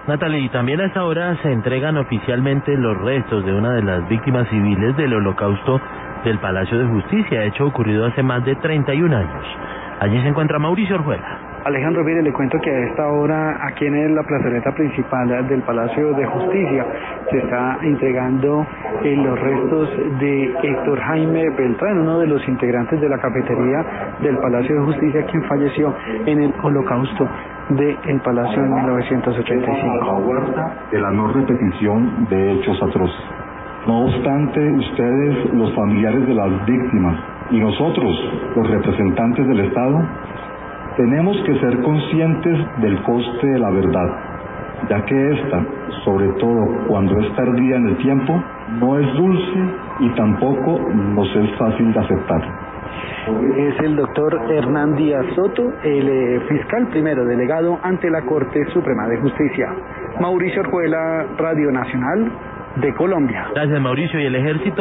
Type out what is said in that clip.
Natalie, y también a esta hora se entregan oficialmente los restos de una de las víctimas civiles del Holocausto del Palacio de Justicia, hecho ocurrido hace más de 31 años. Allí se encuentra Mauricio Orjuela. Alejandro, mire, le cuento que a esta hora, aquí en la plazoleta principal del Palacio de Justicia, se está entregando los restos de Héctor Jaime Beltrán, uno de los integrantes de la cafetería del Palacio de Justicia, quien falleció en el Holocausto del Palacio en 1985. De la no repetición de hechos atroces. No obstante, ustedes, los familiares de las víctimas, y nosotros, los representantes del Estado, tenemos que ser conscientes del coste de la verdad, ya que esta, sobre todo cuando es tardía en el tiempo, no es dulce y tampoco nos es fácil de aceptar. Es el doctor Hernán Díaz Soto, el fiscal primero delegado ante la Corte Suprema de Justicia. Mauricio Orjuela, Radio Nacional de Colombia. Gracias, Mauricio. Y el ejército